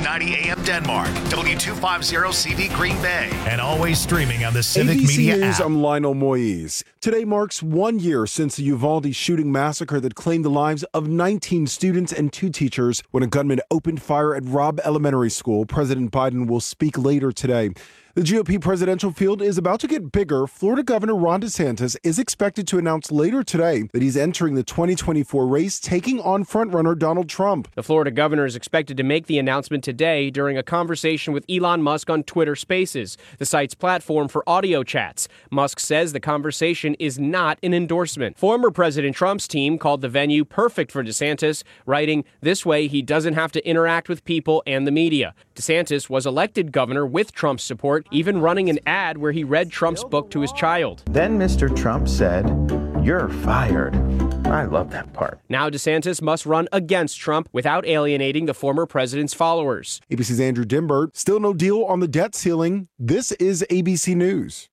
1590 AM Denmark, W250CV Green Bay, and always streaming on the Civic ABC Media News, app. I'm Lionel Moise. Today marks 1 year since the Uvalde shooting massacre that claimed the lives of 19 students and 2 teachers when a gunman opened fire at Robb Elementary School. President Biden will speak later today. The GOP presidential field is about to get bigger. Florida Governor Ron DeSantis is expected to announce later today that he's entering the 2024 race, taking on frontrunner Donald Trump. The Florida governor is expected to make the announcement today during a conversation with Elon Musk on Twitter Spaces, the site's platform for audio chats. Musk says the conversation is not an endorsement. Former President Trump's team called the venue perfect for DeSantis, writing, "This way he doesn't have to interact with people and the media." DeSantis was elected governor with Trump's support, even running an ad where he read Trump's book to his child. Then Mr. Trump said, "You're fired." I love that part. Now DeSantis must run against Trump without alienating the former president's followers. ABC's Andrew Dimbert. Still no deal on the debt ceiling. This is ABC News.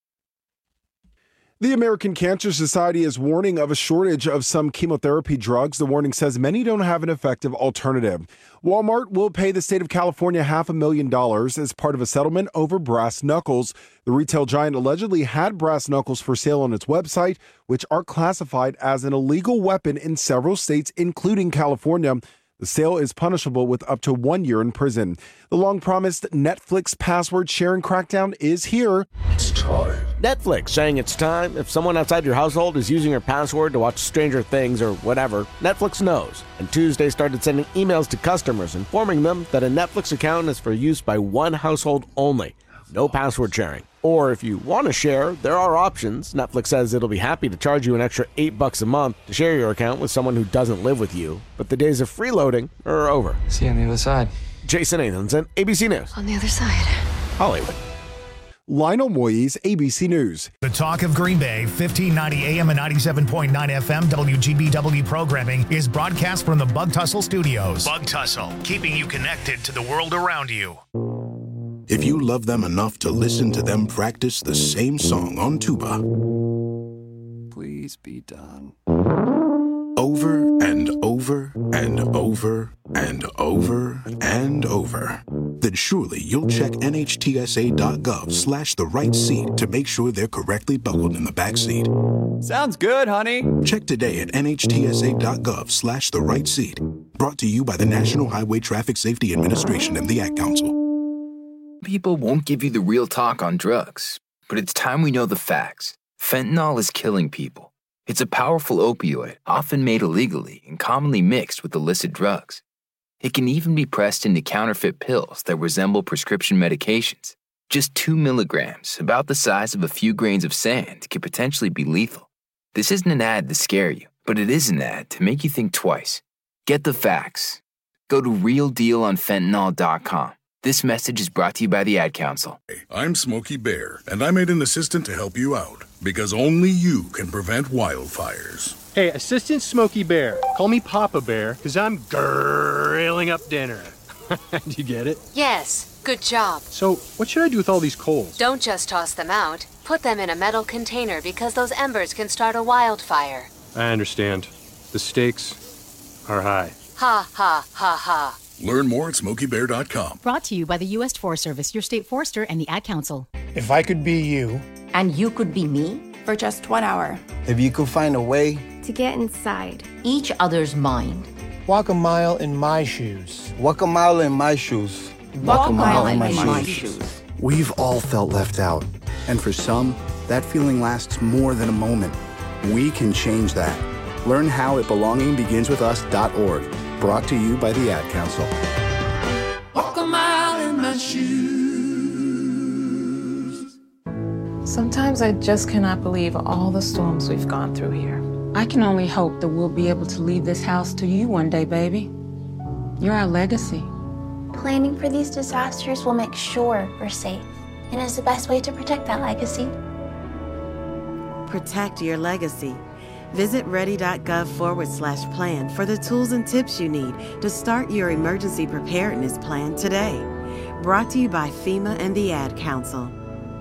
The American Cancer Society is warning of a shortage of some chemotherapy drugs. The warning says many don't have an effective alternative. Walmart will pay the state of California $500,000 as part of a settlement over brass knuckles. The retail giant allegedly had brass knuckles for sale on its website, which are classified as an illegal weapon in several states, including California. The sale is punishable with up to 1 year in prison. The long-promised Netflix password sharing crackdown is here. It's time. Netflix saying it's time. If someone outside your household is using your password to watch Stranger Things or whatever, Netflix knows. And Tuesday started sending emails to customers informing them that a Netflix account is for use by one household only. No password sharing. Or if you want to share, there are options. Netflix says it'll be happy to charge you an extra $8 a month to share your account with someone who doesn't live with you. But the days of freeloading are over. See you on the other side. Jason Athens, ABC News. On the other side. Hollywood. Lionel Moise, ABC News. The Talk of Green Bay, 1590 AM and 97.9 FM WGBW programming is broadcast from the Bug Tussle Studios. Bug Tussle, keeping you connected to the world around you. If you love them enough to listen to them practice the same song on tuba, Please be done. over and over and over and over and over, then surely you'll check NHTSA.gov/the right seat to make sure they're correctly buckled in the back seat. Sounds good, honey. Check today at NHTSA.gov/the right seat. Brought to you by the National Highway Traffic Safety Administration and the Ad Council. People won't give you the real talk on drugs, but it's time we know the facts. Fentanyl is killing people. It's a powerful opioid, often made illegally and commonly mixed with illicit drugs. It can even be pressed into counterfeit pills that resemble prescription medications. Just 2 milligrams, about the size of a few grains of sand, can potentially be lethal. This isn't an ad to scare you, but it is an ad to make you think twice. Get the facts. Go to realdealonfentanyl.com. This message is brought to you by the Ad Council. I'm Smokey Bear, and I made an assistant to help you out, because only you can prevent wildfires. Hey, Assistant Smokey Bear. Call me Papa Bear, because I'm grilling up dinner. Do you get it? Yes, good job. So, what should I do with all these coals? Don't just toss them out. Put them in a metal container because those embers can start a wildfire. I understand. The stakes are high. Ha, ha, ha, ha. Learn more at SmokeyBear.com. Brought to you by the U.S. Forest Service, your state forester, and the Ad Council. If I could be you. And you could be me? For just 1 hour. If you could find a way. To get inside each other's mind. Walk a mile in my shoes. Walk a mile in my shoes. Walk a mile in my shoes. We've all felt left out. And for some, that feeling lasts more than a moment. We can change that. Learn how at belongingbeginswithus.org. Brought to you by the Ad Council. Walk a mile in my shoes. Sometimes I just cannot believe all the storms we've gone through here. I can only hope that we'll be able to leave this house to you one day, baby. You're our legacy. Planning for these disasters will make sure we're safe, and is the best way to protect that legacy. Protect your legacy. Visit ready.gov/plan for the tools and tips you need to start your emergency preparedness plan today. Brought to you by FEMA and the Ad Council.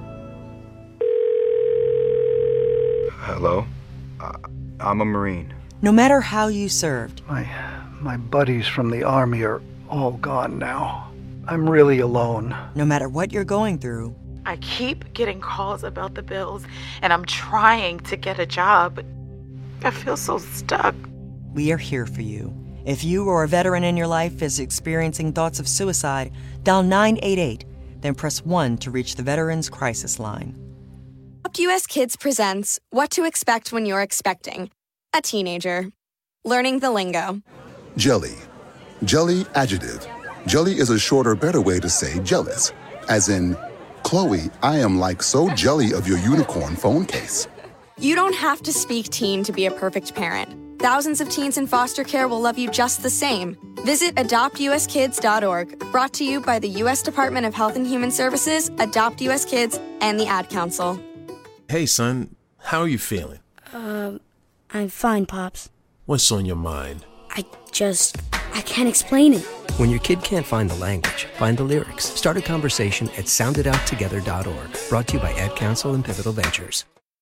Hello? I'm a Marine. No matter how you served. My buddies from the Army are all gone now. I'm really alone. No matter what you're going through, I keep getting calls about the bills, and I'm trying to get a job. I feel so stuck. we are here for you. If you or a veteran in your life is experiencing thoughts of suicide, dial 988, then press 1 to reach the Veterans Crisis Line. Adopt US Kids presents What to Expect When You're Expecting a Teenager. Learning the lingo. Jelly. Jelly adjective. Jelly is a shorter, better way to say jealous. As in, Chloe, I am like so jelly of your unicorn phone case. You don't have to speak teen to be a perfect parent. Thousands of teens in foster care will love you just the same. Visit adoptuskids.org, brought to you by the U.S. Department of Health and Human Services, Adopt U.S. Kids, and the Ad Council. Hey, son, how are you feeling? I'm fine, Pops. What's on your mind? I can't explain it. When your kid can't find the language, find the lyrics. Start a conversation at soundedouttogether.org. Brought to you by Ad Council and Pivotal Ventures.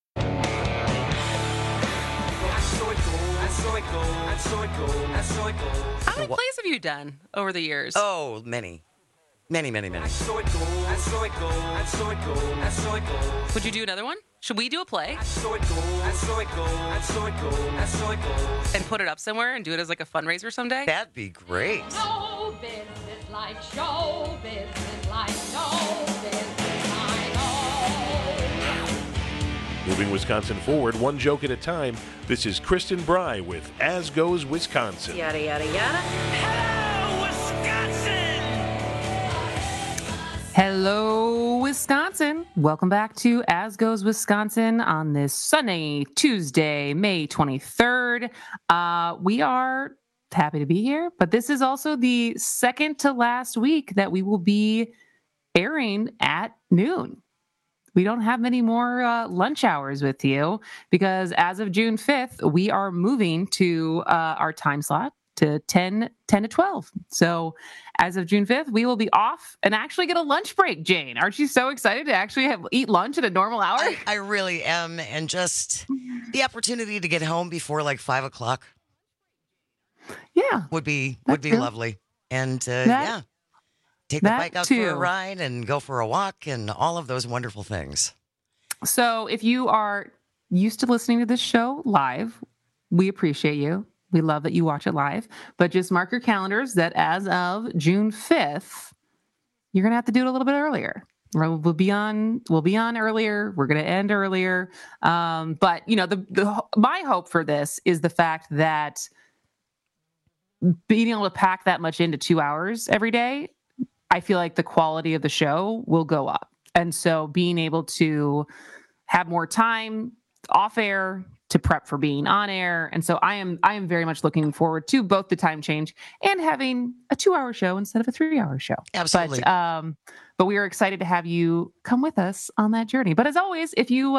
How many plays have you done over the years? Oh, many. Many. Would you do another one? Should we do a play? And put it up somewhere and do it as like a fundraiser someday? That'd be great. Show business like show business like show business like Moving Wisconsin forward, one joke at a time. This is Kristen Bry with As Goes Wisconsin. Yada, yada, yada. Hello, Wisconsin. Welcome back to As Goes Wisconsin on this sunny Tuesday, May 23rd. We are happy to be here, but this is also the second to last week that we will be airing at noon. We don't have many more lunch hours with you because as of June 5th, we are moving to our time slot to 10 to 12. So as of June 5th, we will be off and actually get a lunch break, Jane. Aren't you so excited to actually eat lunch at a normal hour? I really am. And just the opportunity to get home before like 5 o'clock. Yeah. Would be lovely. And yeah. Take the bike out for a ride and go for a walk and all of those wonderful things. So if you are used to listening to this show live, we appreciate you. We love that you watch it live. But just mark your calendars that as of June 5th, you're going to have to do it a little bit earlier. We'll be on earlier. We're going to end earlier. But, you know, my hope for this is the fact that being able to pack that much into 2 hours every day, I feel like the quality of the show will go up. And so being able to have more time off air to prep for being on air. And so I am very much looking forward to both the time change and having a 2-hour show instead of a 3-hour show. Absolutely. But we are excited to have you come with us on that journey. But as always, if you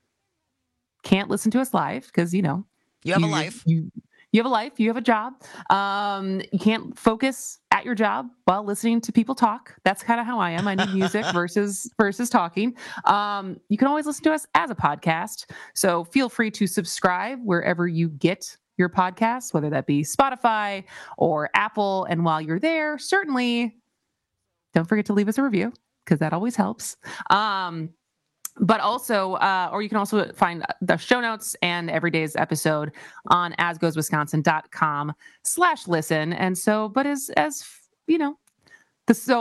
can't listen to us live, because, you know, you have a life. You have a life, you have a job. You can't focus at your job while listening to people talk. That's kind of how I am. I need music versus talking. You can always listen to us as a podcast. So feel free to subscribe wherever you get your podcasts, whether that be Spotify or Apple. And while you're there, certainly don't forget to leave us a review because that always helps. But also, or you can also find the show notes and every day's episode on asgoeswisconsin.com/listen. And so, but as you know, so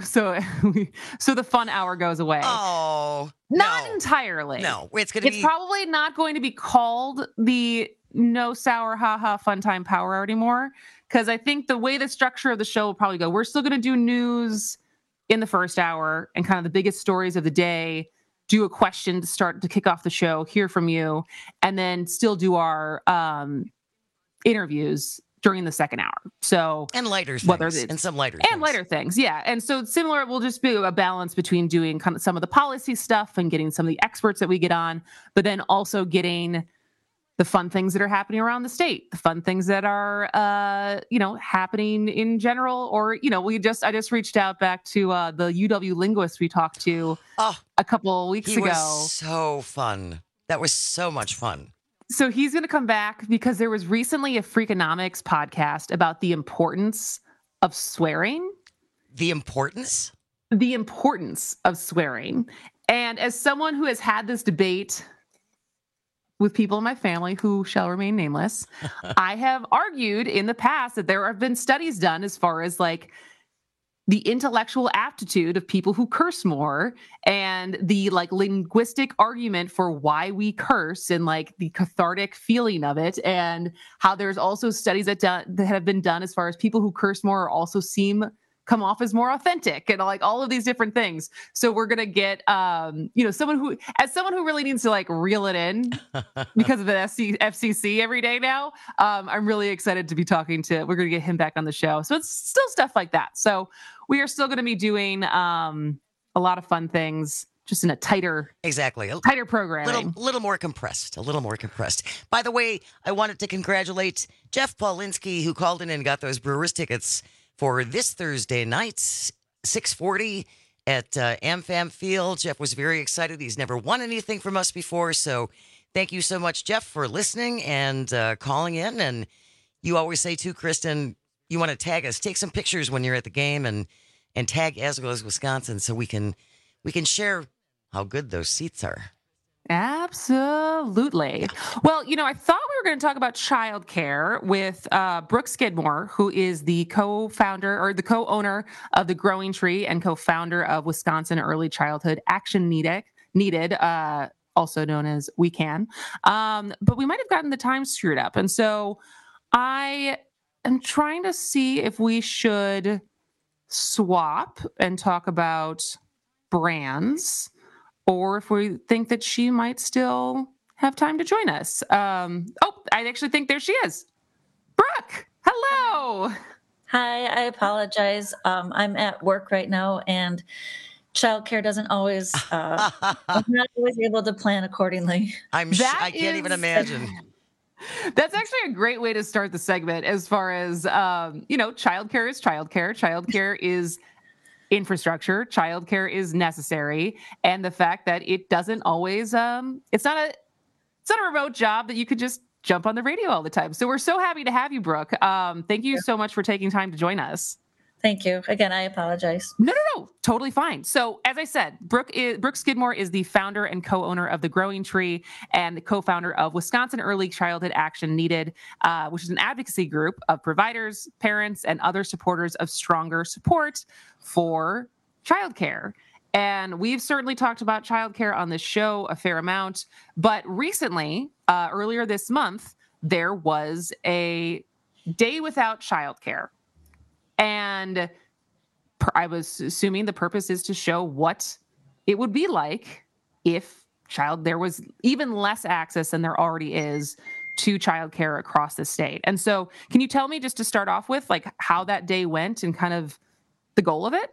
the fun hour goes away. Oh, not entirely. No, it's probably not going to be called the no sour haha fun time power hour anymore. Because I think the way the structure of the show will probably go, we're still going to do news in the first hour and kind of the biggest stories of the day. Do a question to kick off the show, hear from you, and then still do our interviews during the second hour. So and lighter things, and some lighter and lighter things, yeah. And so similar, we'll just be a balance between doing kind of some of the policy stuff and getting some of the experts that we get on, but then also getting the fun things that are happening around the state, the fun things that are, happening in general. Or, you know, I just reached out back to the UW linguist we talked to a couple weeks ago. Was so fun. That was so much fun. So he's going to come back because there was recently a Freakonomics podcast about the importance of swearing the importance? The importance of swearing. And as someone who has had this debate with people in my family who shall remain nameless, I have argued in the past that there have been studies done as far as like the intellectual aptitude of people who curse more and the like linguistic argument for why we curse and like the cathartic feeling of it, and how there's also studies that have been done as far as people who curse more also come off as more authentic and like all of these different things. So we're going to get, someone who really needs to like reel it in because of the FCC every day now. I'm really excited to be we're going to get him back on the show. So it's still stuff like that. So we are still going to be doing a lot of fun things, just in a tighter programming. A little more compressed. By the way, I wanted to congratulate Jeff Paulinski, who called in and got those Brewers tickets for this Thursday night, 6:40 at AmFam Field. Jeff was very excited. He's never won anything from us before. So thank you so much, Jeff, for listening and calling in. And you always say, too, Kristen, you want to tag us. Take some pictures when you're at the game and tag As Goes Wisconsin so we can share how good those seats are. Absolutely. Well, I thought we were going to talk about childcare with Brooke Skidmore, who is the co-founder or the co-owner of The Growing Tree and co-founder of Wisconsin Early Childhood Action Needed, also known as We Can. But we might have gotten the time screwed up. And so I am trying to see if we should swap and talk about brands, or if we think that she might still have time to join us. I actually think there she is. Brooke, hello. Hi, I apologize. I'm at work right now, and childcare doesn't always, I'm not always able to plan accordingly. I can't even imagine. That's actually a great way to start the segment as far as, childcare is childcare. Childcare is infrastructure. Childcare is necessary. And the fact that it doesn't always, it's not a remote job that you could just jump on the radio all the time. So we're so happy to have you, Brooke. Thank you so much for taking time to join us. Thank you. Again, I apologize. No, totally fine. So as I said, Brooke Skidmore is the founder and co-owner of The Growing Tree and the co-founder of Wisconsin Early Childhood Action Needed, which is an advocacy group of providers, parents, and other supporters of stronger support for childcare. And we've certainly talked about childcare on this show a fair amount. But recently, earlier this month, there was a day without childcare. And I was assuming the purpose is to show what it would be like if there was even less access than there already is to childcare across the state. And so can you tell me, just to start off with, like how that day went and kind of the goal of it?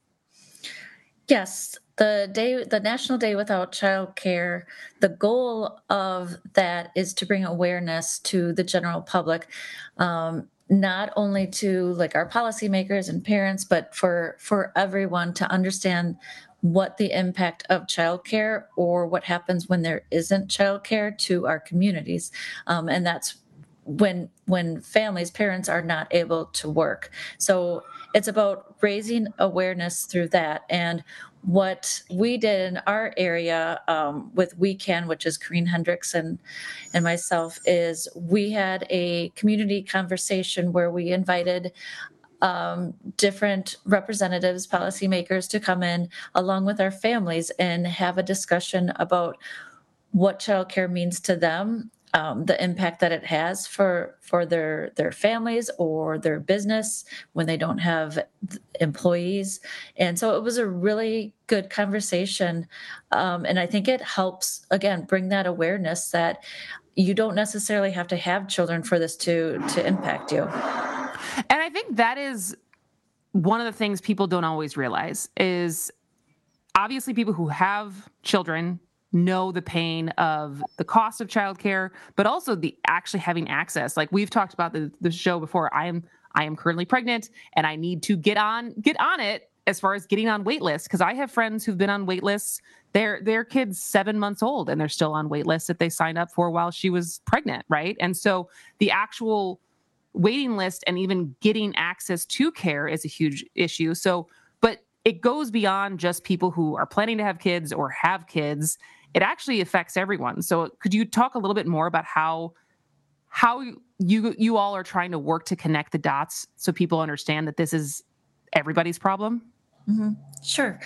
Yes. The National Day Without Childcare, the goal of that is to bring awareness to the general public, not only to like our policymakers and parents, but for everyone to understand what the impact of childcare or what happens when there isn't childcare to our communities. And that's when parents are not able to work. So it's about raising awareness through that. And what we did in our area with We Can, which is Corrine Hendricks and myself, is we had a community conversation where we invited different representatives, policymakers to come in along with our families and have a discussion about what childcare means to them, the impact that it has for their families or their business when they don't have employees. And so it was a really good conversation. And I think it helps, again, bring that awareness that you don't necessarily have to have children for this to impact you. And I think that is one of the things people don't always realize is obviously people who have children know the pain of the cost of childcare, but also the actually having access. Like we've talked about the show before. I am currently pregnant and I need to get on it as far as getting on wait lists, because I have friends who've been on wait lists. Their kid's 7 months old and they're still on wait lists that they signed up for while she was pregnant, right? And so the actual waiting list and even getting access to care is a huge issue. So, but it goes beyond just people who are planning to have kids or have kids. It actually affects everyone. So could you talk a little bit more about how you all are trying to work to connect the dots so people understand that this is everybody's problem? Mm-hmm. Sure.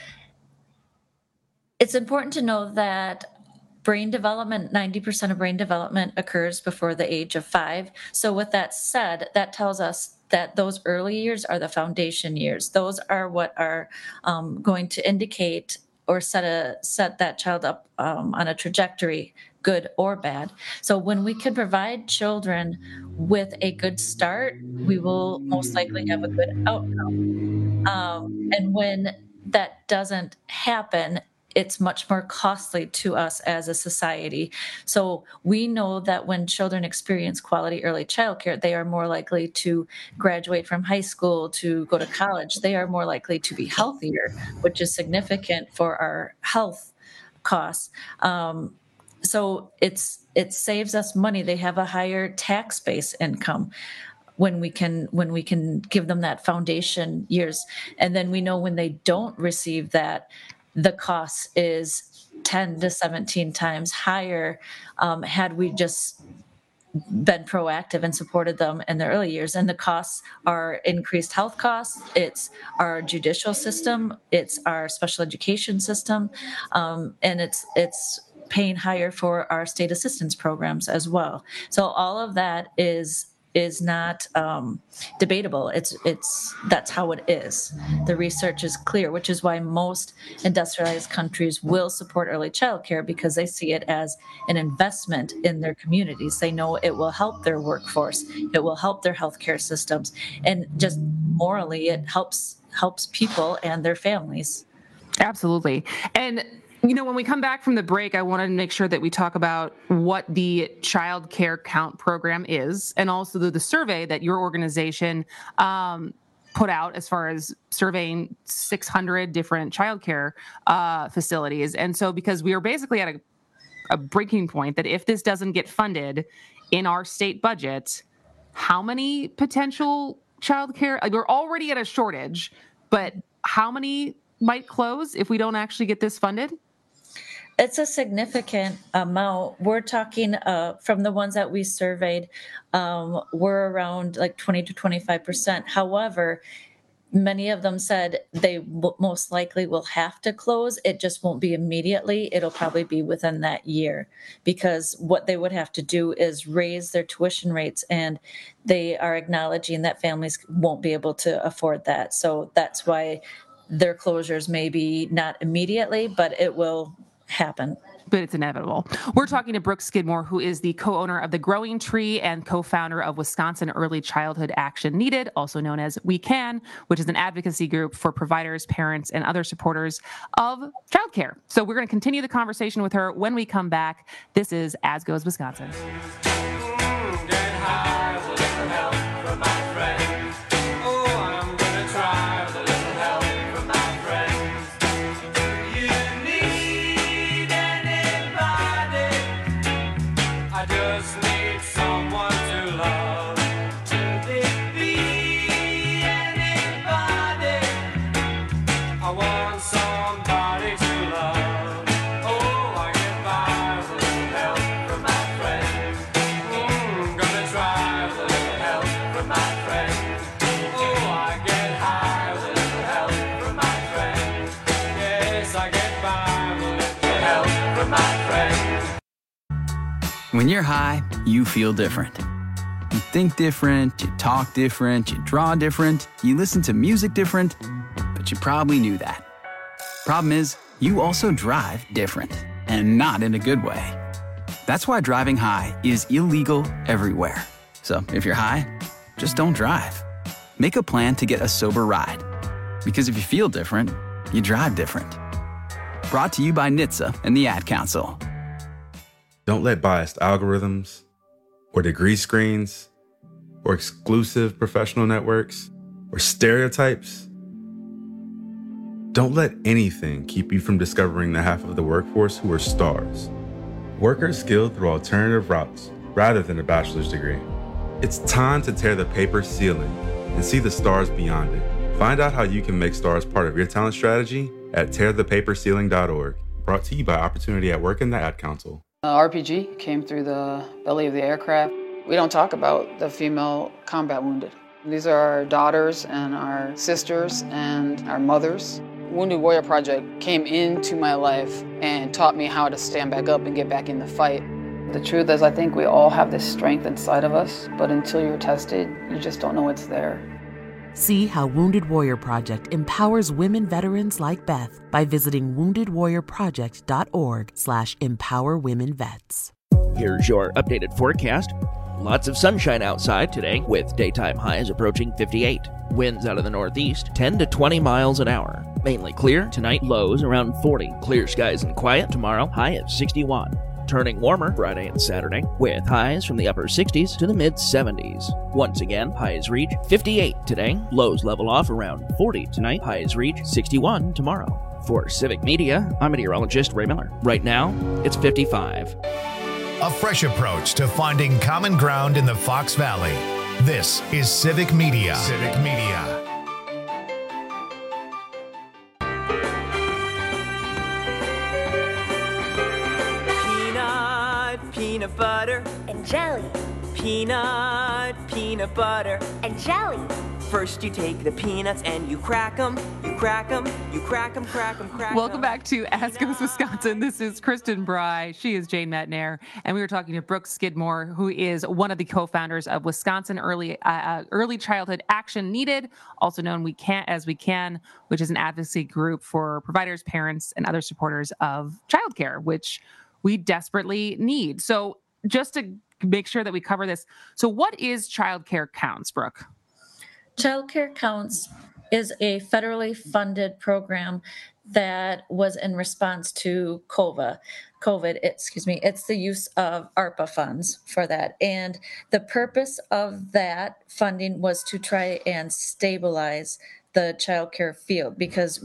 It's important to know that brain development, 90% of brain development occurs before the age of 5. So with that said, that tells us that those early years are the foundation years. Those are what are going to indicate or set that child up on a trajectory, good or bad. So when we can provide children with a good start, we will most likely have a good outcome. And when that doesn't happen, it's much more costly to us as a society. So we know that when children experience quality early childcare, they are more likely to graduate from high school, to go to college. They are more likely to be healthier, which is significant for our health costs. So it saves us money. They have a higher tax-based income when we can give them that foundation years. And then we know when they don't receive that, the cost is 10 to 17 times higher had we just been proactive and supported them in the early years. And the costs are increased health costs. It's our judicial system. It's our special education system. And it's paying higher for our state assistance programs as well. So all of that is not debatable. That's how it is. The research is clear, which is why most industrialized countries will support early childcare, because they see it as an investment in their communities. They know it will help their workforce, it will help their healthcare systems, and just morally, it helps people and their families. Absolutely. And when we come back from the break, I want to make sure that we talk about what the Child Care Count program is, and also the survey that your organization put out as far as surveying 600 different child care facilities. And so because we are basically at a breaking point that if this doesn't get funded in our state budget, how many potential child care, we're already at a shortage, but how many might close if we don't actually get this funded? It's a significant amount. We're talking from the ones that we surveyed, we're around like 20 to 25%. However, many of them said they most likely will have to close. It just won't be immediately. It'll probably be within that year, because what they would have to do is raise their tuition rates, and they are acknowledging that families won't be able to afford that. So that's why their closures may be not immediately, but it will happen. But it's inevitable. We're talking to Brooke Skidmore, who is the co-owner of The Growing Tree and co-founder of Wisconsin Early Childhood Action Needed, also known as We Can, which is an advocacy group for providers, parents, and other supporters of childcare. So we're going to continue the conversation with her when we come back. This is As Goes Wisconsin. When you're high, you feel different. You think different, you talk different, you draw different, you listen to music different, but you probably knew that. Problem is, you also drive different, and not in a good way. That's why driving high is illegal everywhere. So if you're high, just don't drive. Make a plan to get a sober ride. Because if you feel different, you drive different. Brought to you by NHTSA and the Ad Council. Don't let biased algorithms or degree screens or exclusive professional networks or stereotypes. Don't let anything keep you from discovering the half of the workforce who are stars. Workers skilled through alternative routes rather than a bachelor's degree. It's time to tear the paper ceiling and see the stars beyond it. Find out how you can make stars part of your talent strategy at tearthepaperceiling.org. Brought to you by Opportunity at Work and the Ad Council. RPG came through the belly of the aircraft. We don't talk about the female combat wounded. These are our daughters and our sisters and our mothers. Wounded Warrior Project came into my life and taught me how to stand back up and get back in the fight. The truth is, I think we all have this strength inside of us, but until you're tested, you just don't know it's there. See how Wounded Warrior Project empowers women veterans like Beth by visiting woundedwarriorproject.org/empowerwomenvets. Here's your updated forecast. Lots of sunshine outside today with daytime highs approaching 58. Winds out of the northeast 10 to 20 miles an hour. Mainly clear tonight, lows around 40. Clear skies and quiet tomorrow, high at 61. Turning warmer Friday and Saturday, with highs from the upper 60s to the mid-70s. Once again, highs reach 58 today, lows level off around 40 tonight, highs reach 61 tomorrow. For Civic Media, I'm meteorologist Ray Miller. Right now, it's 55. A fresh approach to finding common ground in the Fox Valley. This is Civic Media. Civic Media. Peanut butter and jelly. Peanut butter and jelly. First you take the peanuts and you crack them, you crack them, you crack them, crack them, crack them. Welcome back to As Goes Wisconsin. This is Kristen Bry. She is Jane Metnair. And we were talking to Brooke Skidmore, who is one of the co-founders of Wisconsin Early Childhood Action Needed, also known We Can, which is an advocacy group for providers, parents, and other supporters of childcare, which we desperately need. So just to make sure that we cover this. So what is Child Care Counts, Brooke? Child Care Counts is a federally funded program that was in response to COVID. It's the use of ARPA funds for that. And the purpose of that funding was to try and stabilize the childcare field because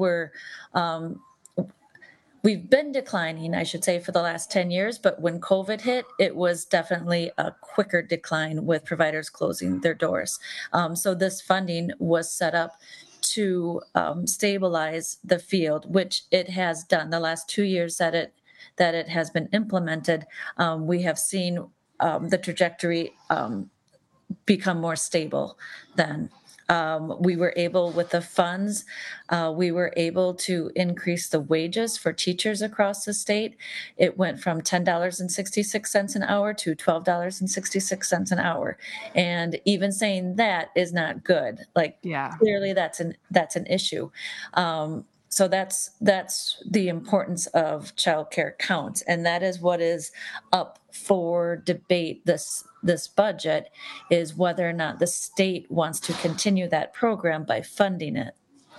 we've been declining, I should say, for the last 10 years, but when COVID hit, it was definitely a quicker decline with providers closing their doors. So this funding was set up to stabilize the field, which it has done. The last 2 years that it has been implemented, we have seen the trajectory become more stable then. We were able, with the funds, we were able to increase the wages for teachers across the state. It went from $10.66 an hour to $12.66 an hour. And even saying that is not good. Clearly that's an issue. So that's the importance of Child Care Counts. And that is what is up for debate this budget, is whether or not the state wants to continue that program by funding it.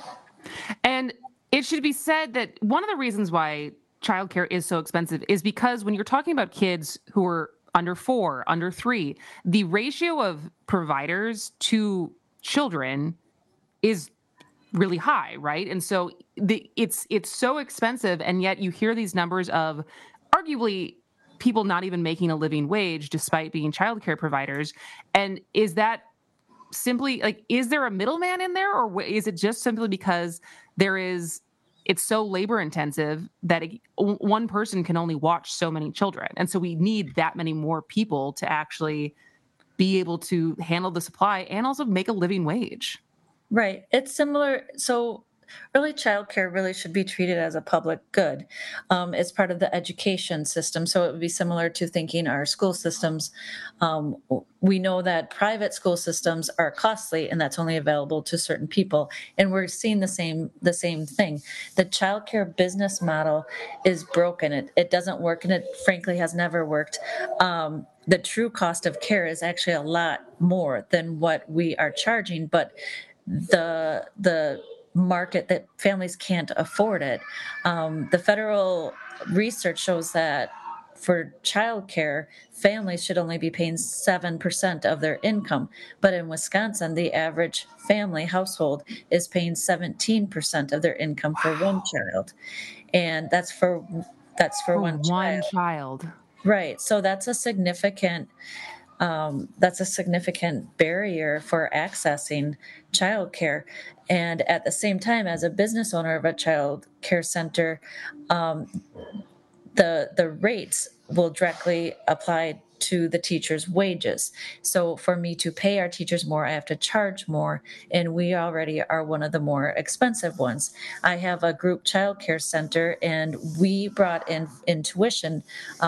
And it should be said that one of the reasons why childcare is so expensive is because when you're talking about kids who are under 4, under 3, the ratio of providers to children is really high, right? And so it's so expensive, and yet you hear these numbers of arguably people not even making a living wage despite being childcare providers. And is that simply is there a middleman in there, or is it just simply because it's so labor intensive that one person can only watch so many children? And so we need that many more people to actually be able to handle the supply and also make a living wage. Right. It's similar. So early childcare really should be treated as a public good. It's part of the education system. So it would be similar to thinking our school systems. We know that private school systems are costly, and that's only available to certain people. And we're seeing the same thing. The childcare business model is broken. It doesn't work, and it frankly has never worked. The true cost of care is actually a lot more than what we are charging, but the market that families can't afford it. The federal research shows that for childcare, families should only be paying 7% of their income. But in Wisconsin, the average family household is paying 17% of their income for one child. And that's for one child. Right. So that's a significant That's a significant barrier for accessing childcare. And at the same time, as a business owner of a child care center, the rates will directly apply to the teachers' wages. So for me to pay our teachers more, I have to charge more, and we already are one of the more expensive ones. I have a group childcare center, and we brought in tuition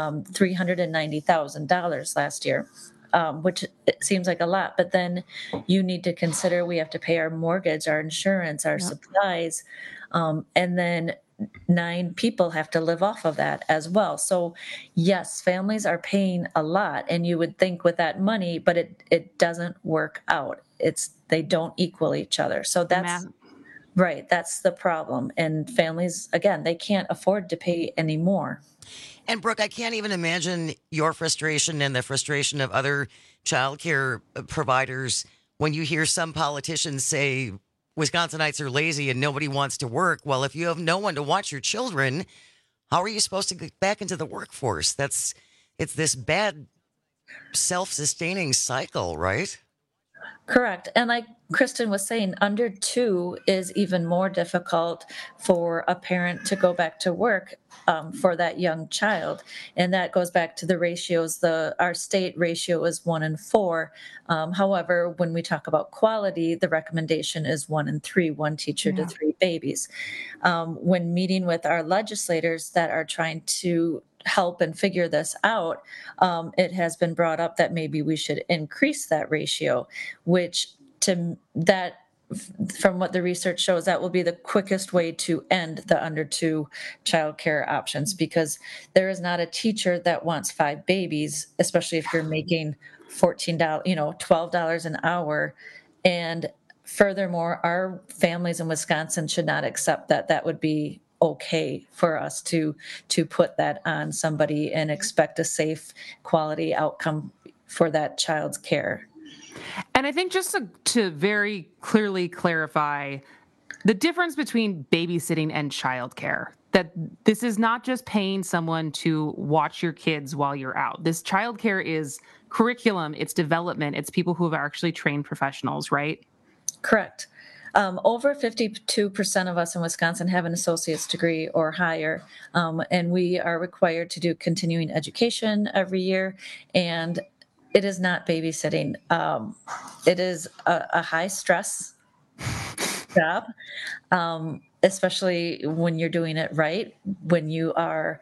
$390,000 last year. Which it seems like a lot, but then you need to consider we have to pay our mortgage, our insurance, our supplies, and then 9 people have to live off of that as well. So yes, families are paying a lot, and you would think with that money, but it doesn't work out. They don't equal each other. So that's right. That's the problem. And families, again, they can't afford to pay any more. And Brooke, I can't even imagine your frustration and the frustration of other childcare providers when you hear some politicians say Wisconsinites are lazy and nobody wants to work. Well, if you have no one to watch your children, how are you supposed to get back into the workforce? It's this bad self-sustaining cycle, right? Correct. And like Kristen was saying, under 2 is even more difficult for a parent to go back to work for that young child. And that goes back to the ratios. Our state ratio is 1 in 4. However, when we talk about quality, the recommendation is 1 in 3, 1 teacher to 3 babies. When meeting with our legislators that are trying to help and figure this out, it has been brought up that maybe we should increase that ratio, which from what the research shows, that will be the quickest way to end the under 2 childcare options, because there is not a teacher that wants 5 babies, especially if you're making $14, $12 an hour. And furthermore, our families in Wisconsin should not accept that. That would be okay for us to put that on somebody and expect a safe quality outcome for that child's care. And I think just to very clearly clarify the difference between babysitting and childcare, that this is not just paying someone to watch your kids while you're out. This childcare is curriculum, it's development, it's people who have actually trained professionals, right? Correct. Over 52% of us in Wisconsin have an associate's degree or higher, and we are required to do continuing education every year. And it is not babysitting. It is a high stress job, especially when you're doing it right. When you are,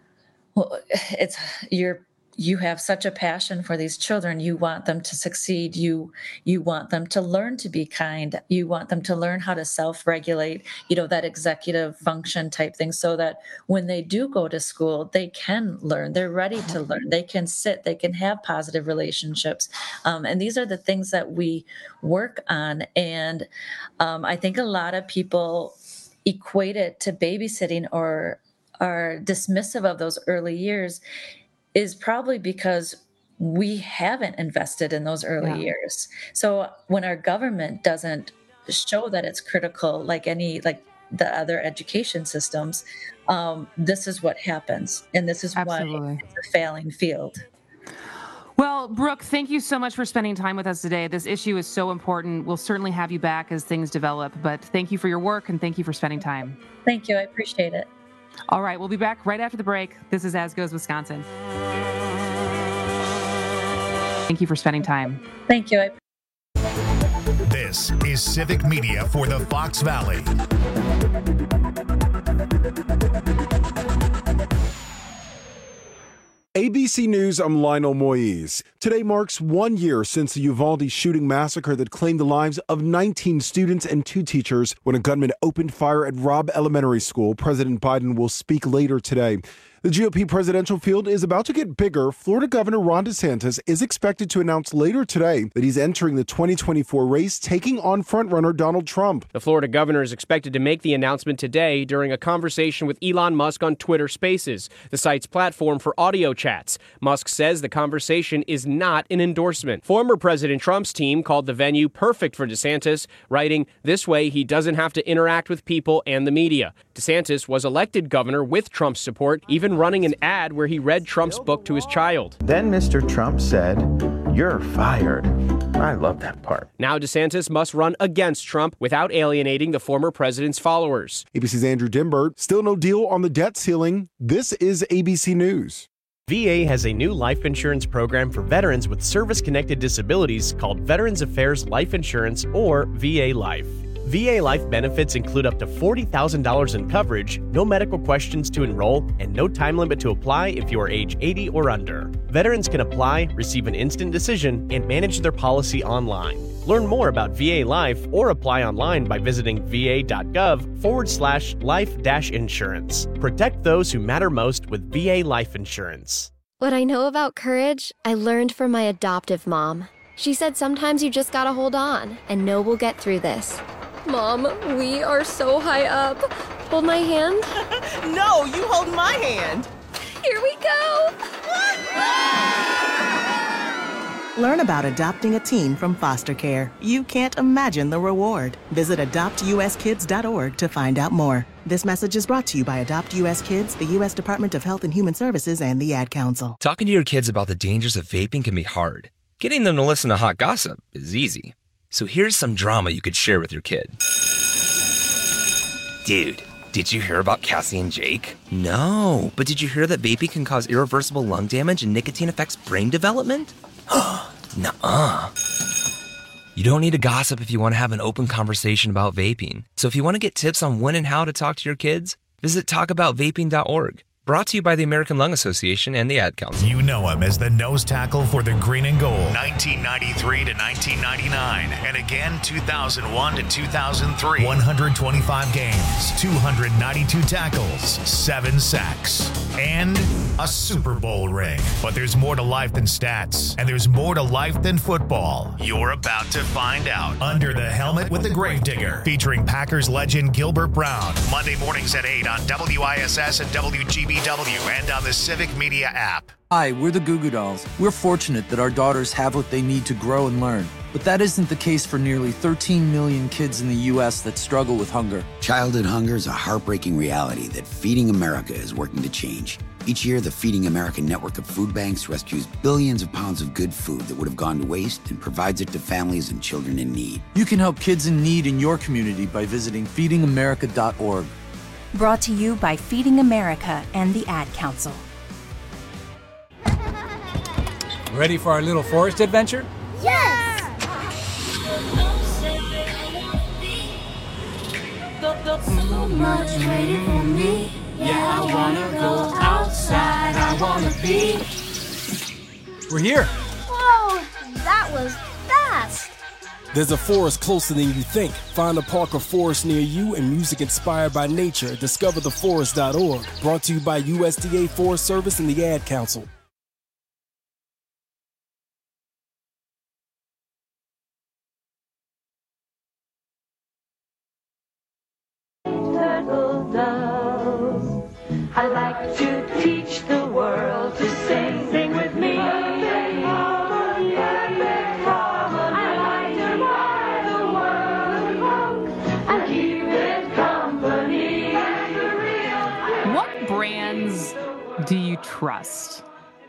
you have such a passion for these children. You want them to succeed. You want them to learn to be kind. You want them to learn how to self-regulate, that executive function type thing, so that when they do go to school, they can learn. They're ready to learn. They can sit. They can have positive relationships. And these are the things that we work on. And I think a lot of people equate it to babysitting or are dismissive of those early years, is probably because we haven't invested in those early years. So when our government doesn't show that it's critical, like the other education systems, this is what happens. And this is why it's a failing field. Well, Brooke, thank you so much for spending time with us today. This issue is so important. We'll certainly have you back as things develop, but thank you for your work and thank you for spending time. Thank you. I appreciate it. All right, we'll be back right after the break. This is As Goes Wisconsin. Thank you for spending time. Thank you. This is Civic Media for the Fox Valley. ABC News, I'm Lionel Moise. Today marks 1 year since the Uvalde shooting massacre that claimed the lives of 19 students and 2 teachers when a gunman opened fire at Robb Elementary School. President Biden will speak later today. The GOP presidential field is about to get bigger. Florida Governor Ron DeSantis is expected to announce later today that he's entering the 2024 race, taking on frontrunner Donald Trump. The Florida governor is expected to make the announcement today during a conversation with Elon Musk on Twitter Spaces, the site's platform for audio chats. Musk says the conversation is not an endorsement. Former President Trump's team called the venue perfect for DeSantis, writing, "This way he doesn't have to interact with people and the media." DeSantis was elected governor with Trump's support, even running an ad where he read Trump's book to his child. Then Mr. Trump said, You're fired. I love that part. Now DeSantis must run against Trump without alienating the former president's followers. ABC's Andrew Dimbert. Still no deal on the debt ceiling. This is ABC News. VA has a new life insurance program for veterans with service-connected disabilities called Veterans Affairs Life Insurance, or VA Life. VA Life benefits include up to $40,000 in coverage, no medical questions to enroll, and no time limit to apply if you are age 80 or under. Veterans can apply, receive an instant decision, and manage their policy online. Learn more about VA Life or apply online by visiting va.gov/life-insurance. Protect those who matter most with VA Life Insurance. What I know about courage, I learned from my adoptive mom. She said sometimes you just gotta hold on and know we'll get through this. Mom, we are so high up. Hold my hand. No, you hold my hand. Here we go. Learn about adopting a teen from foster care. You can't imagine the reward. Visit adoptuskids.org to find out more. This message is brought to you by Adopt US Kids, the U.S. Department of Health and Human Services, and the Ad Council. Talking to your kids about the dangers of vaping can be hard. Getting them to listen to hot gossip is easy. So here's some drama you could share with your kid. Dude, did you hear about Cassie and Jake? No, but did you hear that vaping can cause irreversible lung damage and nicotine affects brain development? Nuh-uh. You don't need to gossip if you want to have an open conversation about vaping. So if you want to get tips on when and how to talk to your kids, visit talkaboutvaping.org. Brought to you by the American Lung Association and the Ad Council. You know him as the nose tackle for the Green and Gold, 1993 to 1999, and again 2001 to 2003. 125 games, 292 tackles, 7 sacks, and a Super Bowl ring. But there's more to life than stats, and there's more to life than football. You're about to find out. Under the Helmet with the Gravedigger, featuring Packers legend Gilbert Brown. Monday mornings at 8 on WISS and WGBW and on the Civic Media app. Hi, we're the Goo Goo Dolls. We're fortunate that our daughters have what they need to grow and learn. But that isn't the case for nearly 13 million kids in the U.S. that struggle with hunger. Childhood hunger is a heartbreaking reality that Feeding America is working to change. Each year, the Feeding America network of food banks rescues billions of pounds of good food that would have gone to waste and provides it to families and children in need. You can help kids in need in your community by visiting feedingamerica.org. Brought to you by Feeding America and the Ad Council. Ready for our little forest adventure? Yes! So much waiting for me. Yeah, I wanna go outside. I wanna be. We're here. Whoa, that was fast. There's a forest closer than you think. Find a park or forest near you and music inspired by nature. DiscoverTheForest.org. Brought to you by USDA Forest Service and the Ad Council. Turtle doves. I like to teach the world to sing. Sing with me. What brands do you trust?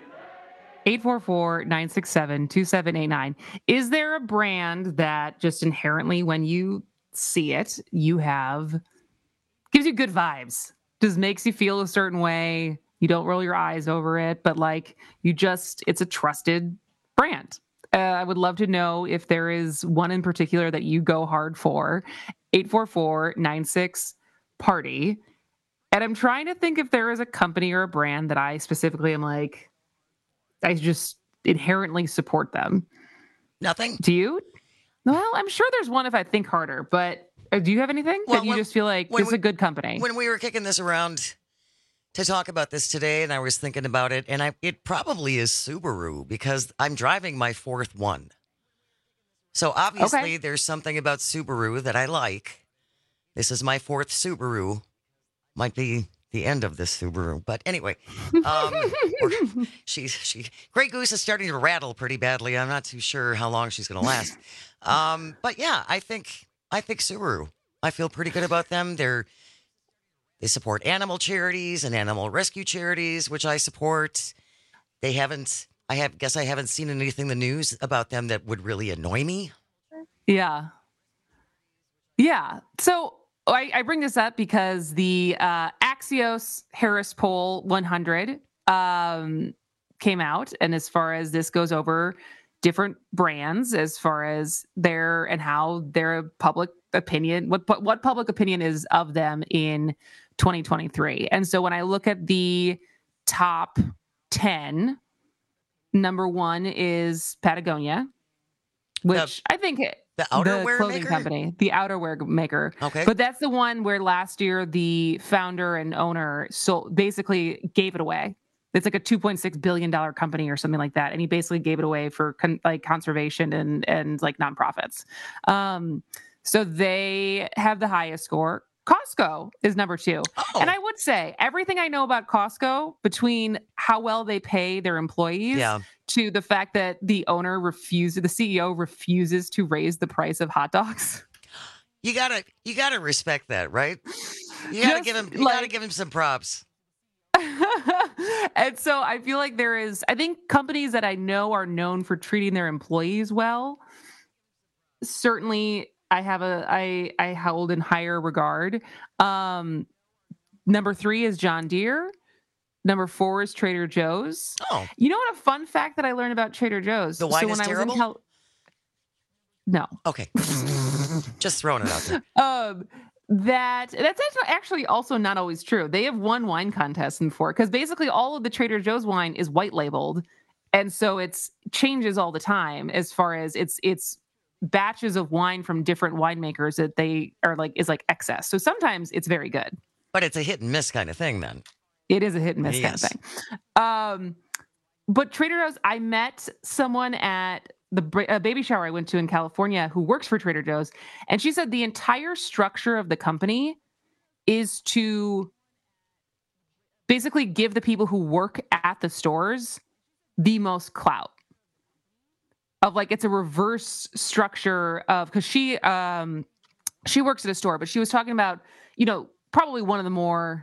844-967-2789. Is there a brand that just inherently, when you see it, gives you good vibes, just makes you feel a certain way? You don't roll your eyes over it, but it's a trusted brand. I would love to know if there is one in particular that you go hard for. 844-96-PARTY. And I'm trying to think if there is a company or a brand that I specifically am like, I just inherently support them. Nothing? Do you? Well, I'm sure there's one if I think harder, but do you have anything that you just feel like this is a good company? When we were kicking this around to talk about this today, and I was thinking about it, and it probably is Subaru because I'm driving my fourth one. So obviously there's something about Subaru that I like. This is my fourth Subaru. Might be the end of this Subaru, but anyway, Grey Goose is starting to rattle pretty badly. I'm not too sure how long she's going to last. But yeah, I think Subaru. I feel pretty good about them. They support animal charities and animal rescue charities, which I support. They haven't. guess I haven't seen anything in the news about them that would really annoy me. Yeah. Yeah. So I bring this up because the Axios Harris Poll 100 came out. And as far as this goes over different brands, as far as how their public opinion, what public opinion is of them in 2023. And so when I look at the top 10, number 1 is Patagonia, which I think the outerwear clothing maker? Company, the outerwear maker. Okay. But that's the one where last year the founder and owner basically gave it away. It's like a $2.6 billion company or something like that. And he basically gave it away for conservation and like nonprofits. So they have the highest score. Costco is number 2. And I would say everything I know about Costco, between how well they pay their employees to the fact that the CEO refuses to raise the price of hot dogs. You gotta respect that, right? You gotta give him some props. And so I feel like I think companies that I know are known for treating their employees well, certainly I hold in higher regard. Number 3 is John Deere. Number 4 is Trader Joe's. Oh. You know what? A fun fact that I learned about Trader Joe's. The wine is terrible? No. Okay. Just throwing it out there. That's actually also not always true. They have won wine contests before, because basically all of the Trader Joe's wine is white labeled. And so it's changes all the time as far as it's batches of wine from different winemakers that they are is excess. So sometimes it's very good. But it's a hit and miss kind of thing then. It is a hit and miss kind of thing. But Trader Joe's, I met someone at the baby shower I went to in California who works for Trader Joe's. And she said the entire structure of the company is to basically give the people who work at the stores the most clout. It's a reverse structure because she works at a store, but she was talking about, probably one of the more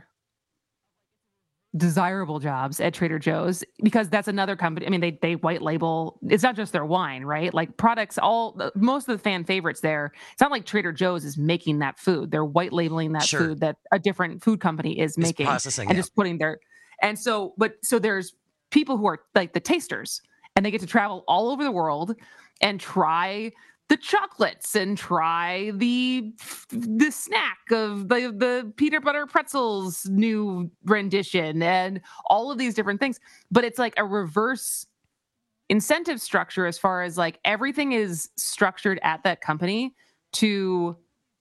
desirable jobs at Trader Joe's, because that's another company. I mean, they white label. It's not just their wine, right? Like products, most of the fan favorites there. It's not like Trader Joe's is making that food. They're white labeling that food that a different food company is making processing and just putting so there's people who are like the tasters, and they get to travel all over the world and try the chocolates and try the snack of the peanut butter pretzels new rendition and all of these different things. But it's like a reverse incentive structure as far as everything is structured at that company to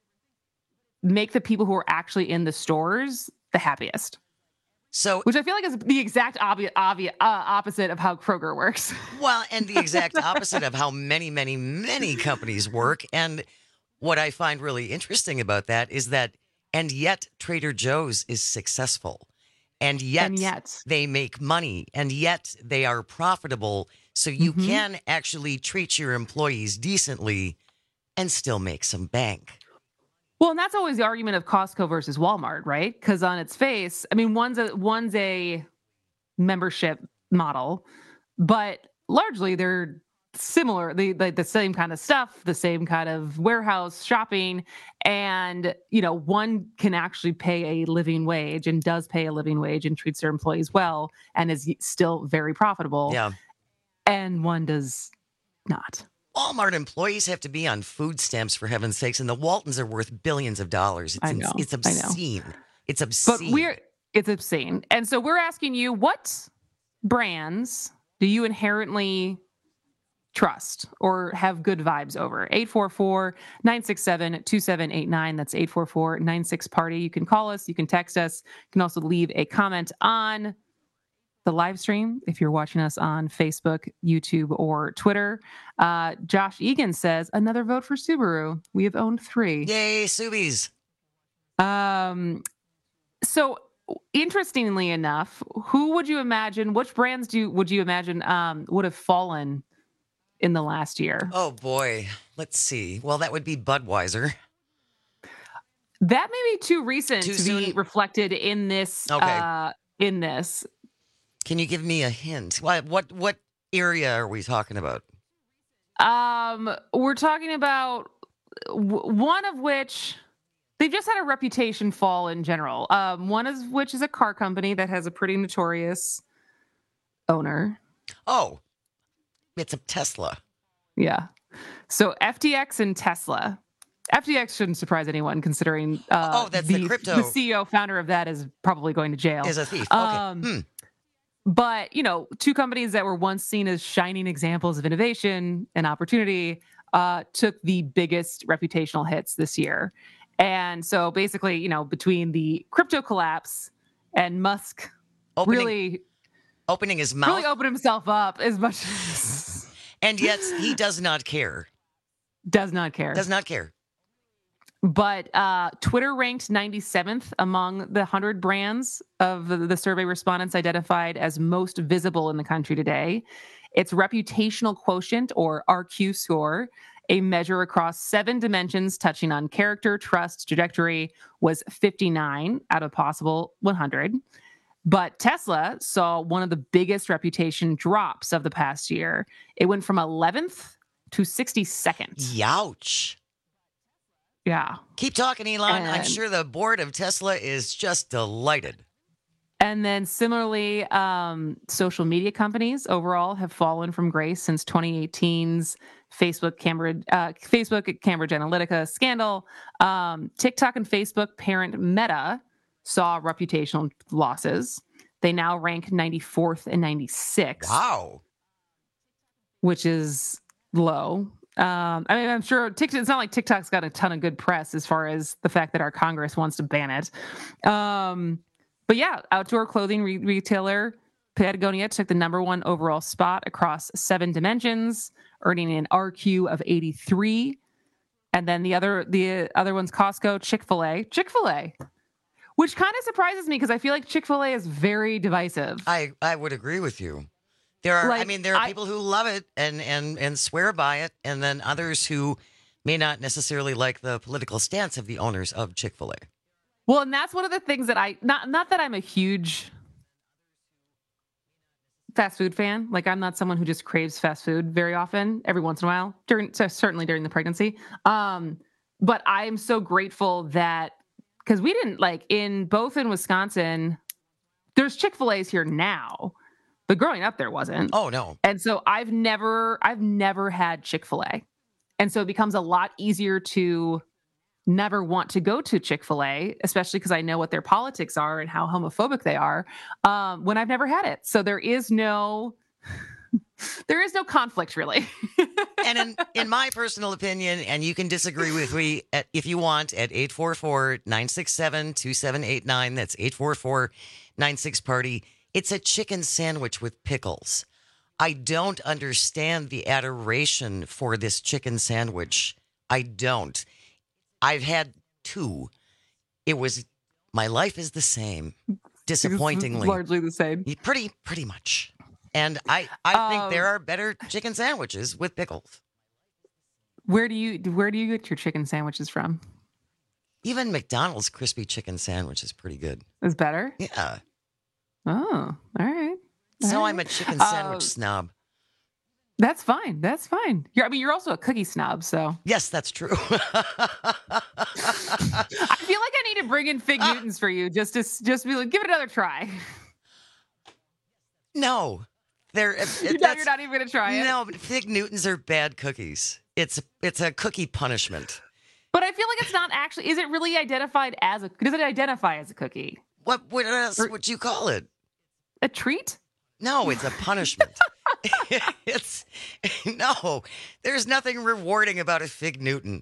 make the people who are actually in the stores the happiest. So, which I feel like is the exact opposite of how Kroger works. Well, and the exact opposite of how many, many, many companies work. And what I find really interesting about that is that, and yet Trader Joe's is successful, and yet they make money, and yet they are profitable. So you can actually treat your employees decently and still make some bank. Well, and that's always the argument of Costco versus Walmart, right? Because on its face, I mean, one's a membership model, but largely they're similar. The same kind of stuff, the same kind of warehouse shopping, and one can actually pay a living wage and does pay a living wage and treats their employees well and is still very profitable. Yeah, and one does not. Walmart employees have to be on food stamps, for heaven's sakes, and the Waltons are worth billions of dollars. It's obscene. It's obscene. But it's obscene. And so we're asking you, what brands do you inherently trust or have good vibes over? 844-967-2789. That's 844-96-PARTY. You can call us. You can text us. You can also leave a comment on the live stream if you're watching us on Facebook, YouTube, or Twitter. Josh Egan says, another vote for Subaru. We have owned 3. Yay, Subies. So interestingly enough, which brands would you imagine would have fallen in the last year? Oh boy. Let's see. Well, that would be Budweiser. That may be too recent to be reflected in this. Okay. In this. Can you give me a hint? What area are we talking about? We're talking about one of which they've just had a reputation fall in general. One of which is a car company that has a pretty notorious owner. Oh, it's a Tesla. Yeah. So FTX and Tesla. FTX shouldn't surprise anyone considering that's the crypto. The CEO founder of that is probably going to jail. Is a thief. Okay. But, two companies that were once seen as shining examples of innovation and opportunity took the biggest reputational hits this year. And so basically, between the crypto collapse and Musk opening his mouth. Really opened himself up as much as... And yet he does not care. Does not care. Does not care. But Twitter ranked 97th among the 100 brands of the survey respondents identified as most visible in the country today. Its reputational quotient, or RQ score, a measure across 7 dimensions touching on character, trust, trajectory, was 59 out of possible 100. But Tesla saw one of the biggest reputation drops of the past year. It went from 11th to 62nd. Youch. Yeah. Keep talking, Elon. I'm sure the board of Tesla is just delighted. And then similarly, social media companies overall have fallen from grace since 2018's Facebook Cambridge Analytica scandal. TikTok and Facebook parent Meta saw reputational losses. They now rank 94th and 96th. Wow. Which is low. I'm sure it's not like TikTok's got a ton of good press as far as the fact that our Congress wants to ban it. But yeah, outdoor clothing retailer Patagonia took the #1 overall spot across 7 dimensions, earning an RQ of 83. And then the other one's Costco, Chick-fil-A, which kind of surprises me because I feel like Chick-fil-A is very divisive. I would agree with you. There are people who love it and swear by it, and then others who may not necessarily like the political stance of the owners of Chick-fil-A. Well, and that's one of the things that not that I'm a huge fast food fan. Like, I'm not someone who just craves fast food very often, every once in a while, certainly during the pregnancy. But I am so grateful that, because we didn't, in Wisconsin, there's Chick-fil-A's here now. But growing up, there wasn't. Oh, no. And so I've never had Chick-fil-A. And so it becomes a lot easier to never want to go to Chick-fil-A, especially because I know what their politics are and how homophobic they are, when I've never had it. So there is no conflict, really. And in my personal opinion, and you can disagree with me if you want, at 844-967-2789, that's 844-96-PARTY, it's a chicken sandwich with pickles. I don't understand the adoration for this chicken sandwich. I don't. I've had 2. My life is the same, disappointingly. Largely the same. Pretty much. And I think there are better chicken sandwiches with pickles. Where do you get your chicken sandwiches from? Even McDonald's crispy chicken sandwich is pretty good. Is better? Yeah. Oh, all right. So I'm a chicken sandwich snob. That's fine. You're also a cookie snob, so. Yes, that's true. I feel like I need to bring in Fig Newtons for you just be like, give it another try. No. You're not even going to try it? No, but Fig Newtons are bad cookies. It's a cookie punishment. But I feel like it's not actually, is it really identified as does it identify as a cookie? What else would you call it? A treat? No, it's a punishment. No, there's nothing rewarding about a Fig Newton.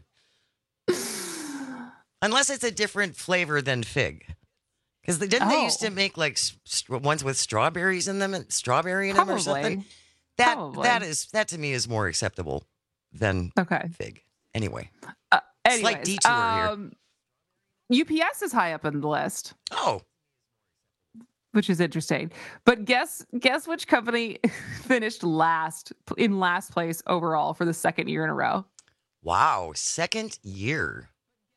Unless it's a different flavor than fig. Because they used to make ones with strawberries in them or something? That to me is more acceptable than fig. Anyway. Slight detour here. UPS is high up on the list. Oh. Which is interesting. But guess which company finished in last place overall for the second year in a row? Wow, second year.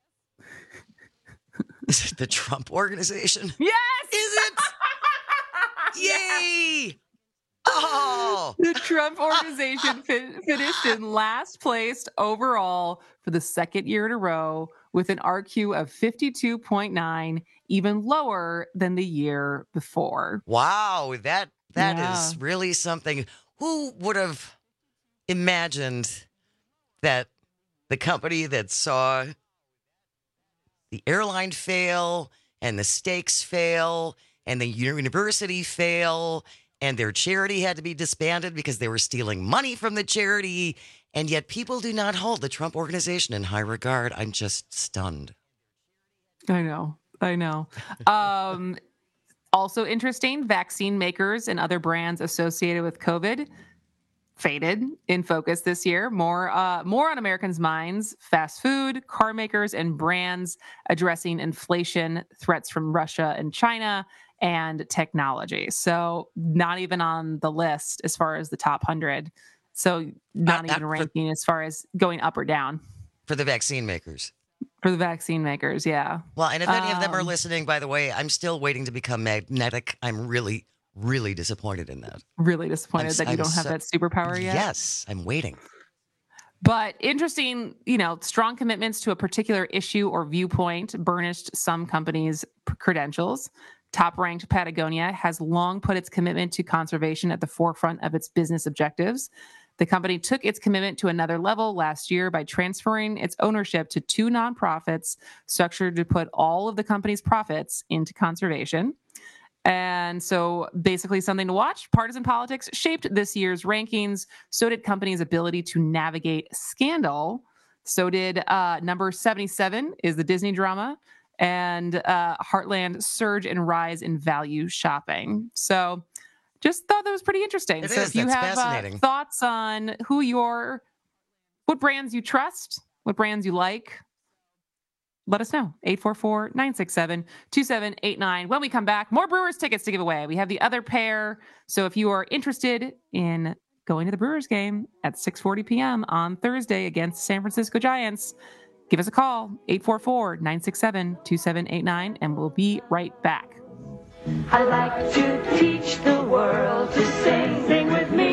Is it the Trump Organization? Yes! Is it? Yay! Oh! The Trump Organization finished in last place overall for the second year in a row with an RQ of 52.9, even lower than the year before. Wow, that is really something. Who would have imagined that the company that saw the airline fail and the stakes fail and the university fail and their charity had to be disbanded because they were stealing money from the charity, and yet people do not hold the Trump Organization in high regard? I'm just stunned. I know. Also interesting, vaccine makers and other brands associated with COVID faded in focus this year. More on Americans' minds: fast food, car makers, and brands addressing inflation, threats from Russia and China, and technology. So not even on the list as far as the top 100. So not even ranking as far as going up or down. For the vaccine makers. For the vaccine makers, yeah. Well, and if any of them are listening, by the way, I'm still waiting to become magnetic. I'm really, really disappointed in that. Really disappointed that you don't have that superpower yet? Yes, I'm waiting. But interesting, strong commitments to a particular issue or viewpoint burnished some companies' credentials. Top-ranked Patagonia has long put its commitment to conservation at the forefront of its business objectives. The company took its commitment to another level last year by transferring its ownership to two nonprofits structured to put all of the company's profits into conservation. And so basically something to watch. Partisan politics shaped this year's rankings. So did companies' ability to navigate scandal. So did number 77 is the Disney drama, and Heartland surge and rise in value shopping. So just thought that was pretty interesting. If you have thoughts on what brands you trust, what brands you like, let us know. 844-967-2789. When we come back, more Brewers tickets to give away. We have the other pair. So if you are interested in going to the Brewers game at 6:40 p.m. on Thursday against San Francisco Giants, give us a call, 844-967-2789, and we'll be right back. I like to teach the world to sing. Sing with me.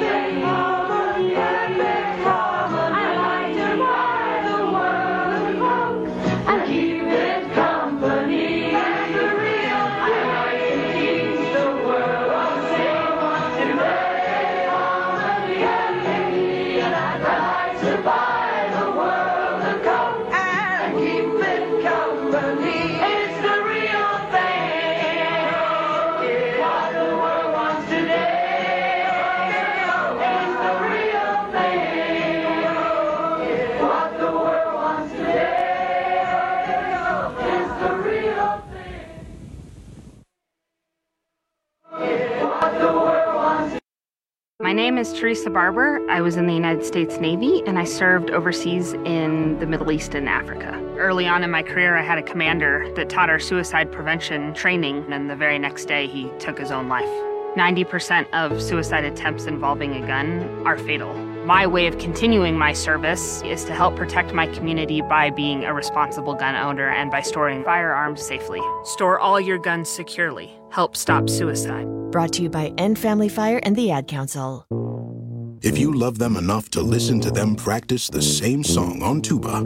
My name is Teresa Barber. I was in the United States Navy, and I served overseas in the Middle East and Africa. Early on in my career, I had a commander that taught our suicide prevention training, and the very next day, he took his own life. 90% of suicide attempts involving a gun are fatal. My way of continuing my service is to help protect my community by being a responsible gun owner and by storing firearms safely. Store all your guns securely. Help stop suicide. Brought to you by End Family Fire and the Ad Council. If you love them enough to listen to them practice the same song on tuba,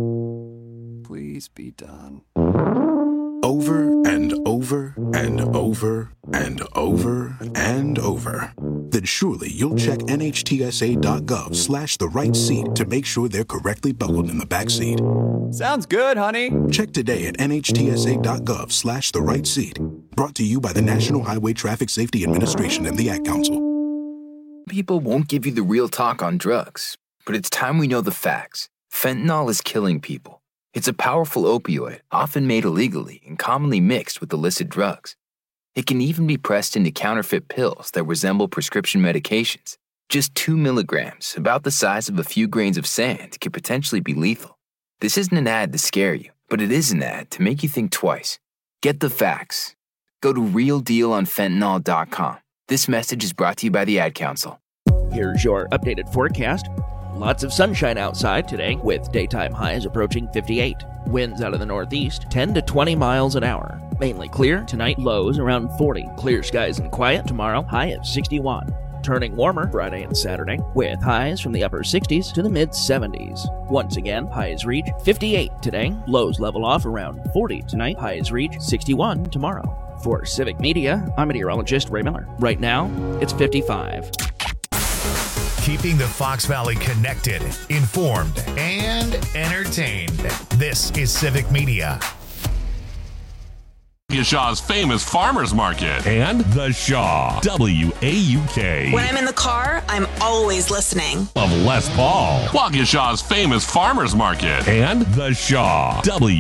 please be done. Over and over and over and over and over, then surely you'll check NHTSA.gov/the right seat to make sure they're correctly buckled in the back seat. Sounds good, honey. Check today at NHTSA.gov/the right seat. Brought to you by the National Highway Traffic Safety Administration and the Ad Council. People won't give you the real talk on drugs, but it's time we know the facts. Fentanyl is killing people. It's a powerful opioid, often made illegally and commonly mixed with illicit drugs. It can even be pressed into counterfeit pills that resemble prescription medications. Just 2 milligrams, about the size of a few grains of sand, could potentially be lethal. This isn't an ad to scare you, but it is an ad to make you think twice. Get the facts. Go to realdealonfentanyl.com. This message is brought to you by the Ad Council. Here's your updated forecast. Lots of sunshine outside today with daytime highs approaching 58. Winds out of the northeast 10 to 20 miles an hour. Mainly clear, tonight lows around 40. Clear skies and quiet tomorrow, high of 61. Turning warmer Friday and Saturday, with highs from the upper 60s to the mid 70s. Once again, highs reach 58 today, lows level off around 40 tonight, highs reach 61 tomorrow. For Civic Media, I'm meteorologist Ray Miller. Right now, it's 55. Keeping the Fox Valley connected, informed, and entertained. This is Civic Media. Shaw's famous farmers market and the Shaw WAUK. When I'm in the car, I'm always listening. Of Les Paul, Waukesha's famous farmers market and the Shaw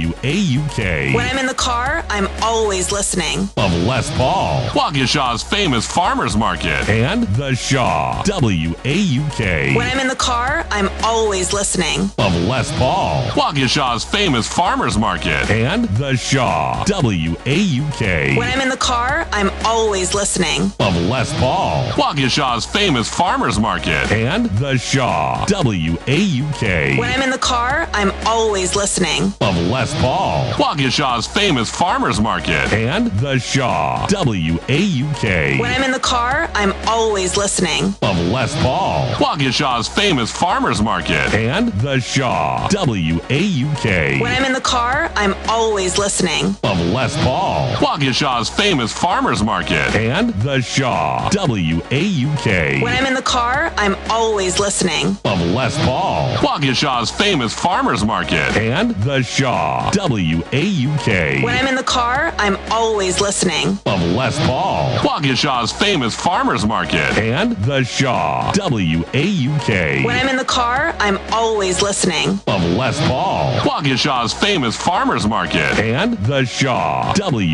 WAUK. When I'm in the car, I'm always listening. Of Les Paul, Waukesha's famous farmers market and the Shaw WAUK. When I'm in the car, I'm always listening. Of Les Paul, Waukesha's famous farmers market and the Shaw WAUK. When I'm in the car, I'm always listening. Of Les Paul, Waukesha's famous farmers market and the Shaw WAUK. When I'm in the car, I'm always listening. Of Les Paul, Waukesha's famous farmers market and the Shaw WAUK. When I'm in the car, I'm always listening. Of Les Paul, Waukesha's famous farmers market and the Shaw WAUK. When I'm in the car, I'm always listening. Of Les Paul, Waukesha's famous farmers market and the Shaw WAUK. When I'm in the car, I'm always listening. Of Les Paul, Waukesha's famous farmers market and the Shaw WAUK. When I'm in the car, I'm always listening. Of Les Paul, Waukesha's famous farmers market and the Shaw WAUK. When I'm in the car, I'm always listening. Of Les Paul, Waukesha's famous farmers market and the Shaw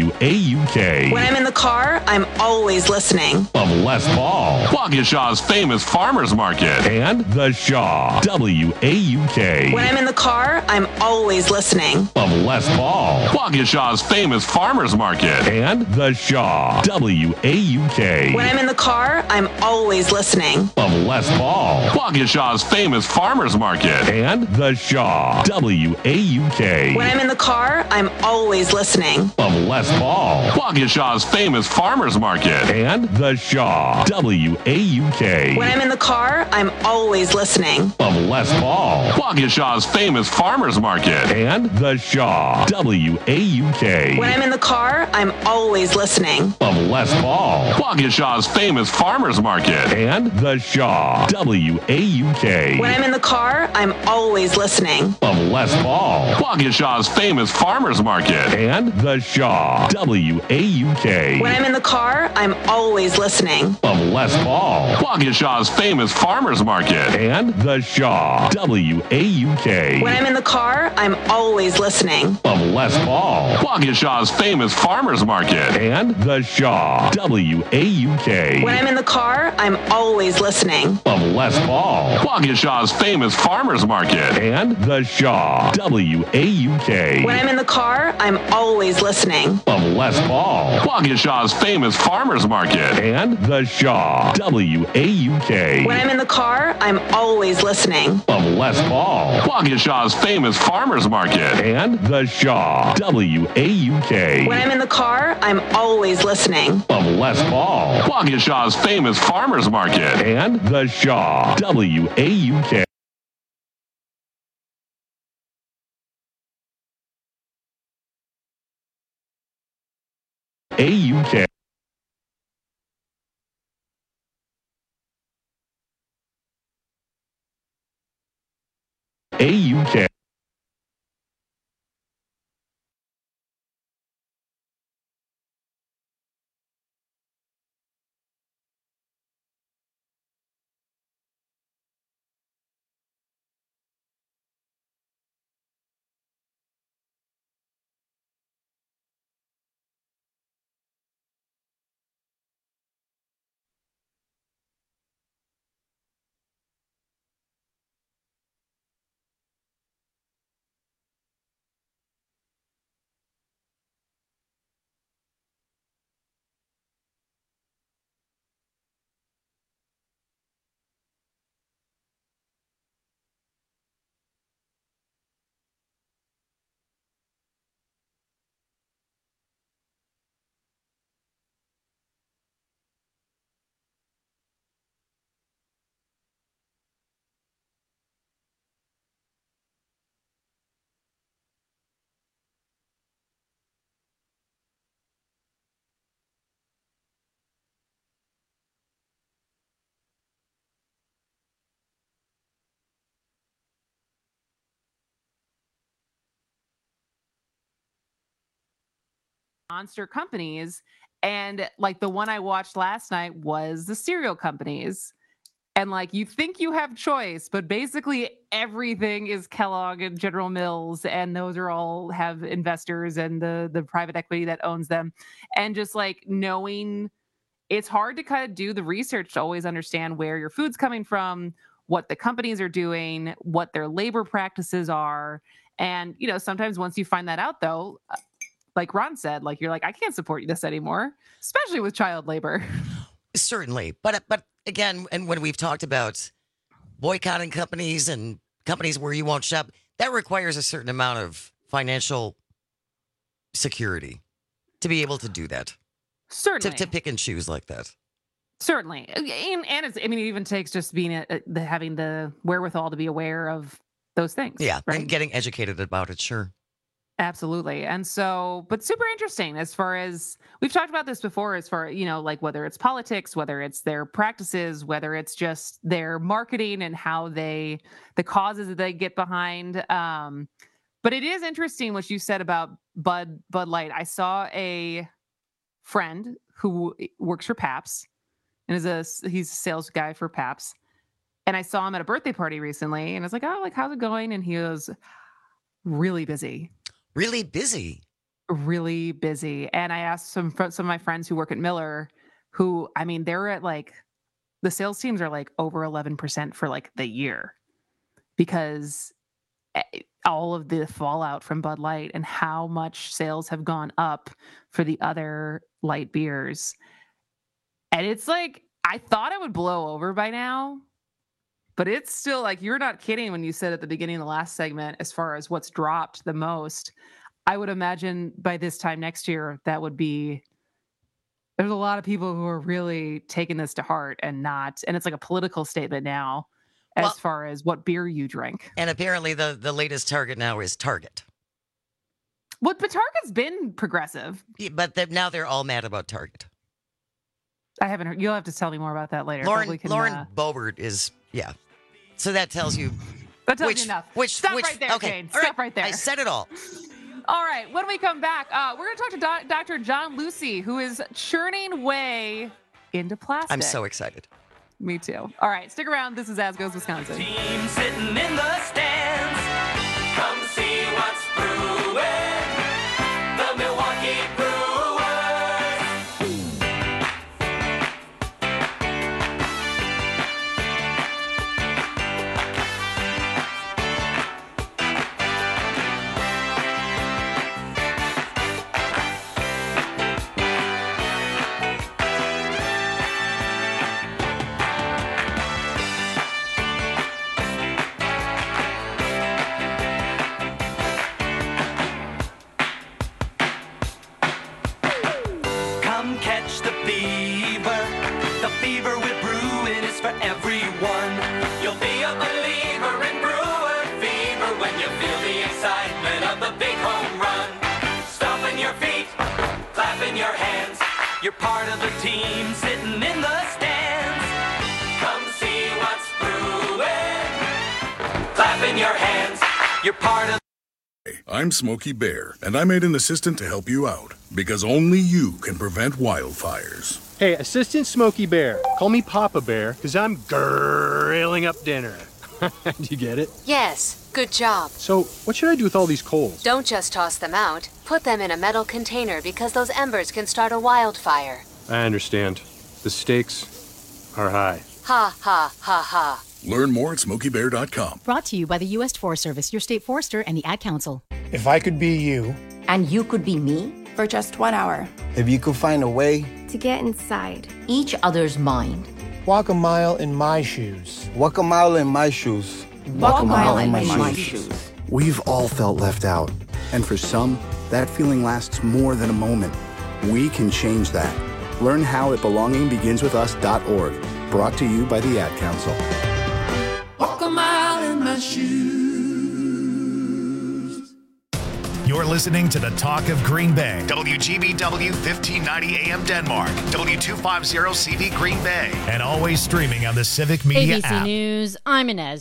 WAUK. When I'm in the car, I'm always listening. Of Les Paul, Waukesha's famous farmers market and the Shaw WAUK. When I'm in the car, I'm always listening. Of Les Paul, Waukesha's famous farmers market and the Shaw WAUK. When I'm in the car, I'm always listening. Of Les Paul, Waukesha's famous farmers market and the Shaw WAUK. When I'm in the car, I'm always listening. Of Les Paul, Waukesha's famous farmers market and the Shaw WAUK. When I'm in the car, I'm always listening. Of Les Paul, Waukesha's famous farmers market and the Shaw WAUK. When I'm in the car, I'm always listening. Of Les Paul, Waukesha's famous farmers market and the Shaw WAUK. When I'm in the car, I'm always listening. Of Les Paul, Waukesha's famous farmers market and the Shaw WAUK. When I'm in the car, I'm always listening. Of Les Paul, Waukesha's famous farmers market and the Shaw WAUK. When I'm in the car, I'm always listening. Of Les Paul, Waukesha's famous farmers market and the Shaw WAUK. When I'm in the car, I'm always listening. Of Les Paul, Waukesha's famous farmers market and the Shaw WAUK. When I'm in the car, I'm always listening. Of Les Paul, Waukesha's famous farmers market and the Shaw WAUK. When I'm in the car, I'm always listening. Of Les Paul, Waukesha's famous farmers market and the Shaw WAUK. When I'm in the car, I'm always listening. Of Les Paul, Waukesha's famous farmers market and the Shaw WAUK. AUK. AUK. monster companies. And like the one I watched last night was the cereal companies. And like you think you have choice, but basically everything is Kellogg and General Mills, and those are all have investors and the private equity that owns them. And just like knowing, it's hard to kind of do the research to always understand where your food's coming from, what the companies are doing, what their labor practices are. And, you know, sometimes once you find that out, though, like Ron said, like you're like, I can't support this anymore, especially with child labor. Certainly. But again, and when we've talked about boycotting companies and companies where you won't shop, that requires a certain amount of financial security to be able to do that. Certainly. To pick and choose like that. Certainly. And it's, I mean, it even takes just being having the wherewithal to be aware of those things. Yeah. Right? And getting educated about it. Sure. Absolutely. And so, but super interesting as far as we've talked about this before, as far, you know, like whether it's politics, whether it's their practices, whether it's just their marketing and how the causes that they get behind. But it is interesting what you said about Bud Light. I saw a friend who works for Pabst and he's a sales guy for Pabst. And I saw him at a birthday party recently and I was like, oh, like, how's it going? And he was really busy. Really busy. Really busy. And I asked some of my friends who work at Miller, who, I mean, they're at like, the sales teams are like over 11% for like the year because all of the fallout from Bud Light and how much sales have gone up for the other light beers. And it's like, I thought it would blow over by now, but it's still like, you're not kidding when you said at the beginning of the last segment, as far as what's dropped the most. I would imagine by this time next year, that would be, there's a lot of people who are really taking this to heart and it's like a political statement now as far as what beer you drink. And apparently the latest target now is Target. Well, but Target's been progressive. Yeah, but now they're all mad about Target. I haven't heard. You'll have to tell me more about that later. Lauren Boebert is, yeah. So that tells you. That tells you enough. Stop right there, Jane. Stop right there. I said it all. All right. When we come back, we're going to talk to Dr. John Lucy, who is churning way into plastic. I'm so excited. Me too. All right. Stick around. This is As Goes Wisconsin. Team sitting in the stands. Come see what's brewing. The Milwaukee Brewers. You're part of the team sitting in the stands. Come see what's brewing. Clapping your hands. You're part of. I'm Smokey Bear, and I made an assistant to help you out, because only you can prevent wildfires. Hey, Assistant Smokey Bear, call me Papa Bear, because I'm grilling up dinner. Do you get it? Yes, good job. So, what should I do with all these coals? Don't just toss them out. Put them in a metal container because those embers can start a wildfire. I understand. The stakes are high. Ha, ha, ha, ha. Learn more at SmokeyBear.com. Brought to you by the U.S. Forest Service, your state forester, and the Ad Council. If I could be you. And you could be me? For just 1 hour. If you could find a way. To get inside each other's mind. Walk a mile in my shoes. Walk a mile in my shoes. Walk a mile in my shoes. We've all felt left out. And for some, that feeling lasts more than a moment. We can change that. Learn how at belongingbeginswithus.org. Brought to you by the Ad Council. Walk a mile in my shoes. You're listening to the Talk of Green Bay. WGBW 1590 AM Denmark. W250 CV Green Bay. And always streaming on the Civic Media ABC app. News, I'm Inez.